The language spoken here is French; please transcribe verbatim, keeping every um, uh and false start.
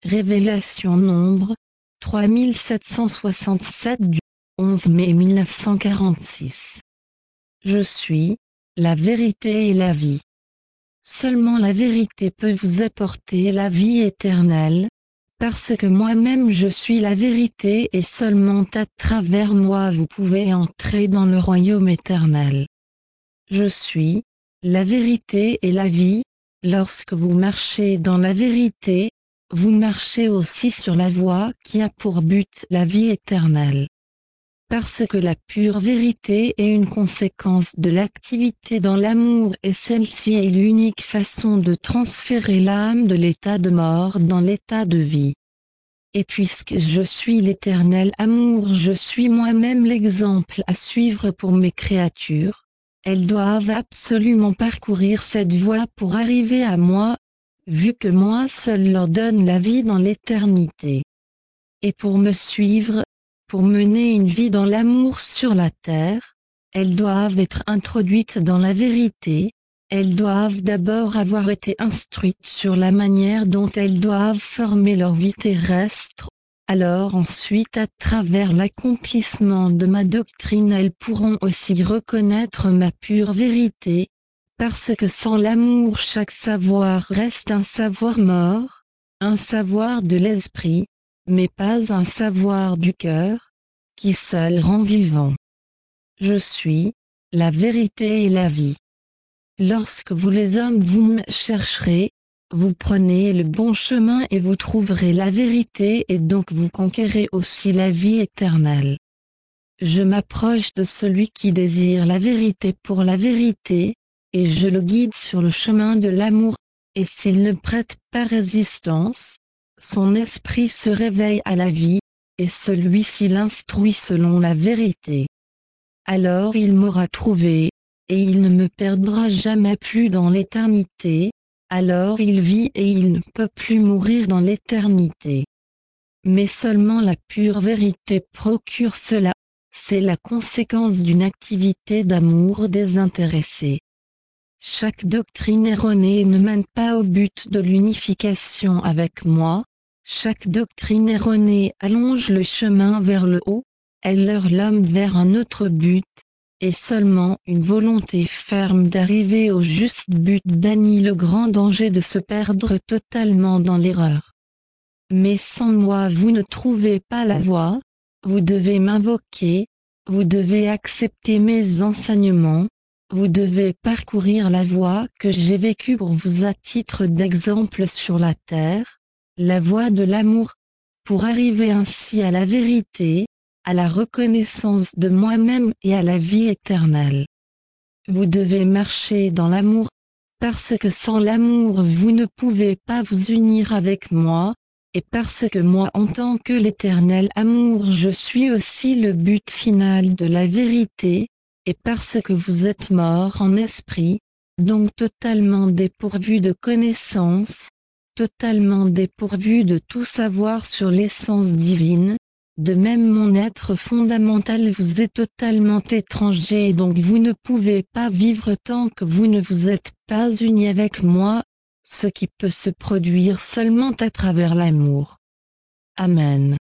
Révélation nombre trois mille sept cent soixante-sept du onze mai mille neuf cent quarante-six. Je suis la vérité et la vie. Seulement la vérité peut vous apporter la vie éternelle, parce que moi-même je suis la vérité et seulement à travers moi vous pouvez entrer dans le royaume éternel. Je suis la vérité et la vie. Lorsque vous marchez dans la vérité, vous marchez aussi sur la voie qui a pour but la vie éternelle. Parce que la pure vérité est une conséquence de l'activité dans l'amour et celle-ci est l'unique façon de transférer l'âme de l'état de mort dans l'état de vie. Et puisque je suis l'éternel amour, je suis moi-même l'exemple à suivre pour mes créatures. Elles doivent absolument parcourir cette voie pour arriver à moi, vu que moi seul leur donne la vie dans l'éternité. Et pour me suivre, pour mener une vie dans l'amour sur la terre, elles doivent être introduites dans la vérité, elles doivent d'abord avoir été instruites sur la manière dont elles doivent former leur vie terrestre. Alors ensuite à travers l'accomplissement de ma doctrine elles pourront aussi reconnaître ma pure vérité, parce que sans l'amour chaque savoir reste un savoir mort, un savoir de l'esprit, mais pas un savoir du cœur, qui seul rend vivant. Je suis la vérité et la vie. Lorsque vous les hommes vous me chercherez, vous prenez le bon chemin et vous trouverez la vérité et donc vous conquérez aussi la vie éternelle. Je m'approche de celui qui désire la vérité pour la vérité, et je le guide sur le chemin de l'amour, et s'il ne prête pas résistance, son esprit se réveille à la vie, et celui-ci l'instruit selon la vérité. Alors il m'aura trouvé, et il ne me perdra jamais plus dans l'éternité. Alors il vit et il ne peut plus mourir dans l'éternité. Mais seulement la pure vérité procure cela, c'est la conséquence d'une activité d'amour désintéressé. Chaque doctrine erronée ne mène pas au but de l'unification avec moi, chaque doctrine erronée allonge le chemin vers le haut, elle leurre l'homme vers un autre but, et seulement une volonté ferme d'arriver au juste but bannit le grand danger de se perdre totalement dans l'erreur. Mais sans moi vous ne trouvez pas la voie, vous devez m'invoquer, vous devez accepter mes enseignements, vous devez parcourir la voie que j'ai vécue pour vous à titre d'exemple sur la terre, la voie de l'amour, pour arriver ainsi à la vérité, à la reconnaissance de moi-même et à la vie éternelle. Vous devez marcher dans l'amour, parce que sans l'amour vous ne pouvez pas vous unir avec moi, et parce que moi en tant que l'éternel amour je suis aussi le but final de la vérité, et parce que vous êtes mort en esprit, donc totalement dépourvu de connaissance, totalement dépourvu de tout savoir sur l'essence divine. De même mon être fondamental vous est totalement étranger et donc vous ne pouvez pas vivre tant que vous ne vous êtes pas unis avec moi, ce qui peut se produire seulement à travers l'amour. Amen.